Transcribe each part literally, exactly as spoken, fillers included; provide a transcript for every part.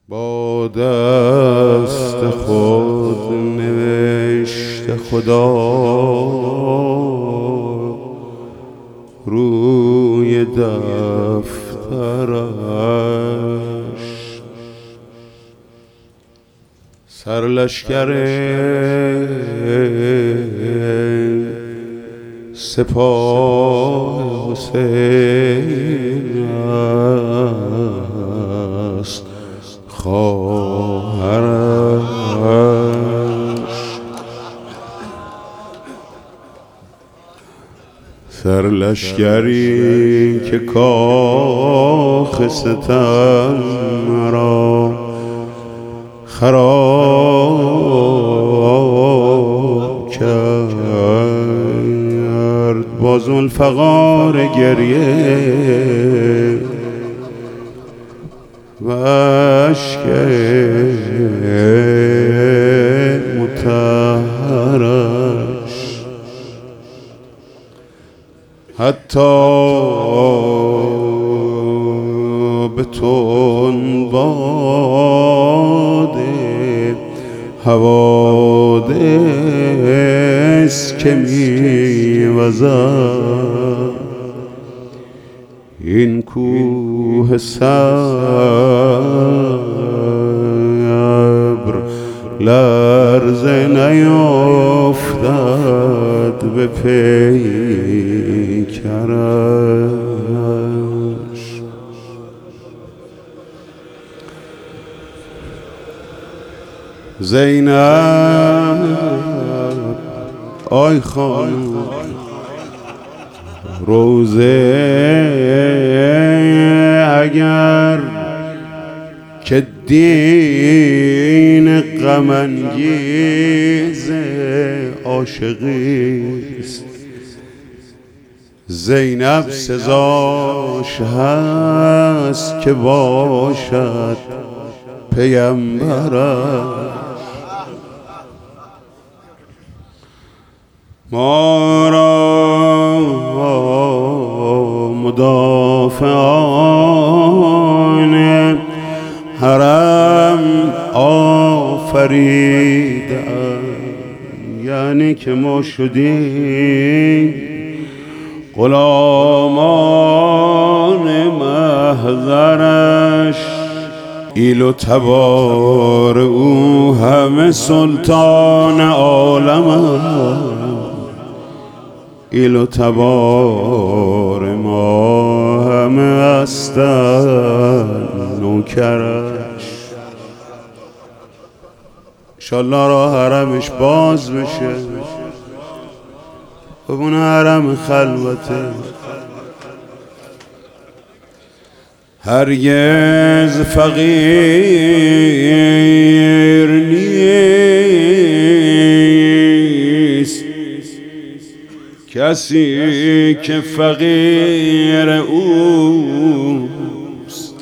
با دست خود نوشته خدا روی دفترش، سرلشکر سپاه حسین است خواهرش، سرلشکری که کاخ ستم مرا خراب کرد، با ذوالفقار گریه و اشک مطهرش، حتی به تندباد حوادث که میوزد این کوه صبر لرزه نیفتد به پیکرش. زینب آی خانم روزه اگر که دین غم انگیز عاشقیست، زینب سزاش هست که باشد پیمبرش. ما را مدافعان حرم آفریدن، یعنی که ما شدیم غلامان محضرش. ایل و تبار او همه سلطان عالم، ایل و تبار ما همه هستن نوکرش. انشالله را حرمش باز بشه، ببونه حرم خلوته، هرگز فقیر نیست کسی که فقیر اوست.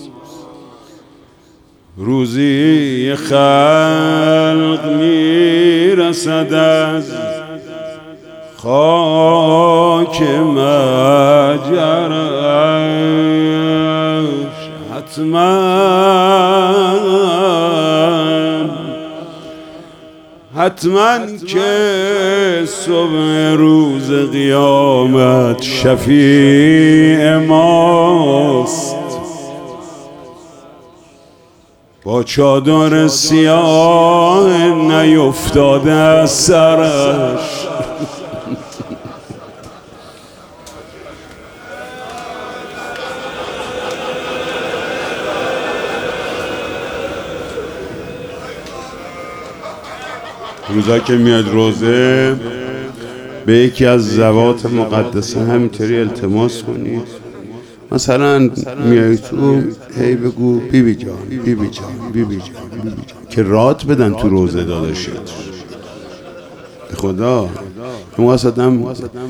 روزی خلق میرسد از خاک مجرش، حتما حتما که صبح روز قیامت شفیع ماست، با چادر سیاه نیفتاده از سرش. روزا که میاد روزه به یکی از زوات مقدسه همینطوری التماس کنید، مثلا میای تو هی بگو بیبی جان بیبی جان بیبی جان بیبی جان که رات بدن تو روزه داداشت. خدا اون واسطم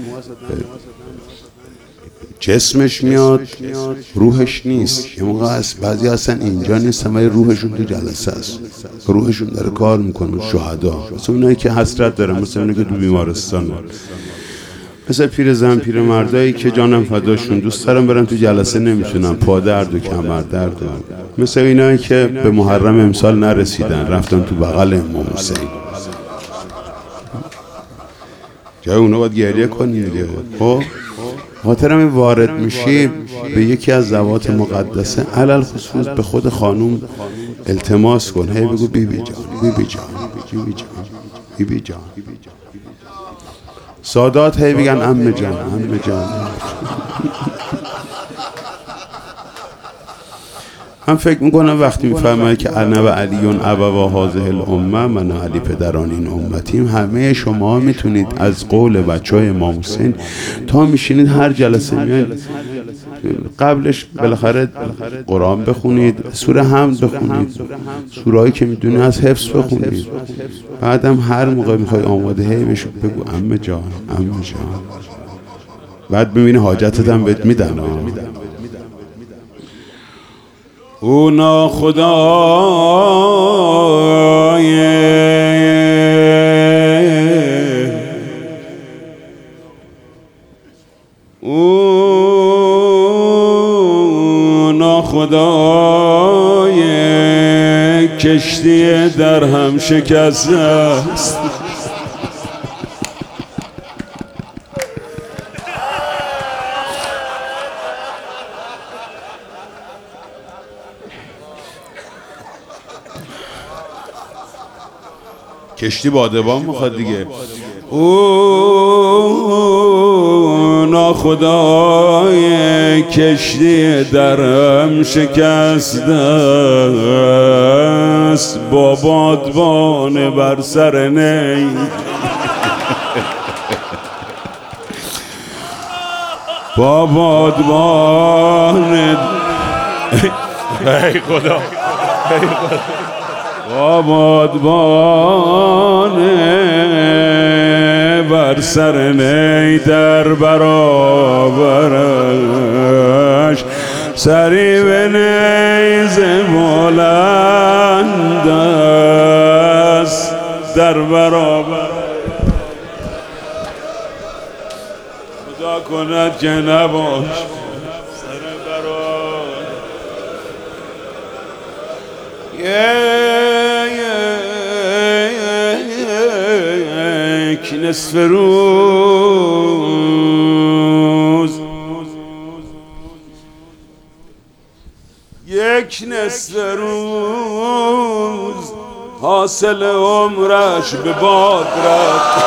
جسمش میاد روحش نیست، یه موقع هست بعضی هستن اینجا نیستن ولی روحشون تو جلسه است، روحشون داره کار میکنه. شهدا مثل اونایی که حسرت دارن، مثل اونایی که تو بیمارستان مثل پیر زن پیر مردایی که جانم فداشون دوست دارم برن تو جلسه نمیتونن، پا درد و کمر درد و مثل اینایی که به محرم امسال نرسیدن رفتن تو بغل امام حسین. جای اونا باید گریه کنی دیگه. خب خاطرم این وارد میشی به یکی از زوات مقدسه علل خصوص به خود خانوم التماس کن، هی بگو بی بی جان بی بی جان بی بی جان بی بی جان. سادات هی بگن عمه جان عمه جان. من فکر میکنم وقتی میفهمه که انا و علیون ابوا هذه الامه، من و علی پدران این امتیم، همه شما میتونید از قول بچه های امام حسین تا میشینید هر جلسه میان قبلش بالاخره قرآن بخونید، سوره حمد بخونید، سورهایی که میدونی از حفظ بخونید، بعدم هر موقع میخوای آماده هی بشو بگو عمه جان عمه جان، بعد ببینی حاجتت هم بهت میدن. او ناخدای او ناخدای کشتی در هم شکسته است. کشتی بادبان میخواد دیگه. او ناخدای کشتی درم شکسته است، با بادبان بر سر نی. با بادبان ای خدا با بادبان بر سر نی در برابرش، سری به نیز بلند است در برابر. خدا کند که نباش سر برابر. یک نصف روز یک نصف روز حاصل عمرش به باد رفت.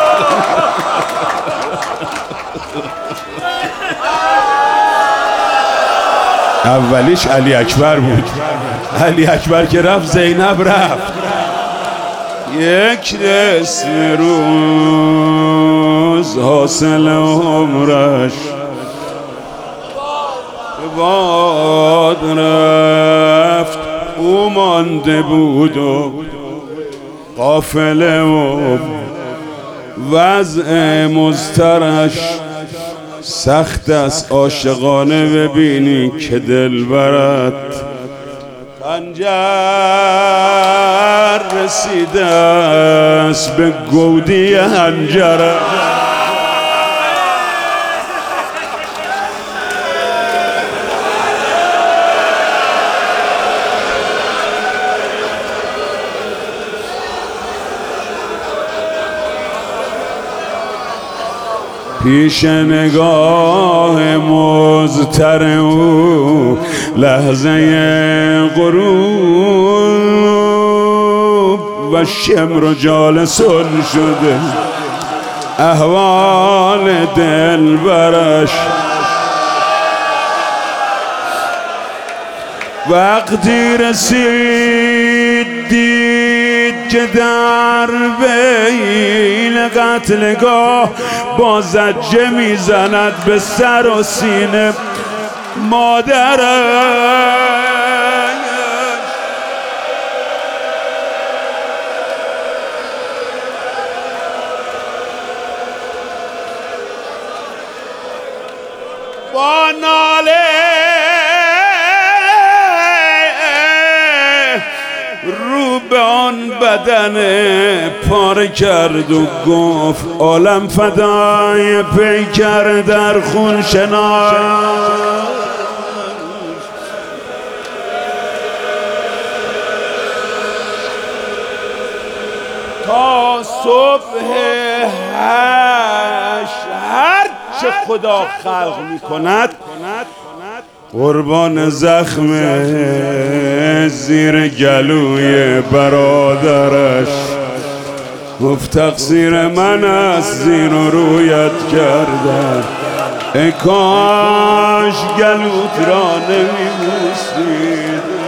اولیش علی اکبر بود، علی اکبر که رفت زینب رفت. یک نصف روز حاصل عمرش به باد رفت. او مانده بود و قافله و وضع مضطرش سخت است. عاشقانه ببینی که دل برد خنجر رسیده است به گودی حنجره. پیش نگاه مضطر او لحظه غروب و شمر جالسون شده احوال دل برش. وقتی رسید دید که در بین قتلگاه با زجه میزند به سر و سینه مادرش. با ناله رو به آن بدن پاره کرد و گفت عالم فدای پیکر در خون شنا. تا صبح هشت هر چه خدا خلق می کند قربان زخم زیر گلوی برادرش گفت تقصیر من است زیر و رویت کردم، ای کاش گلوت را نمی بوسید.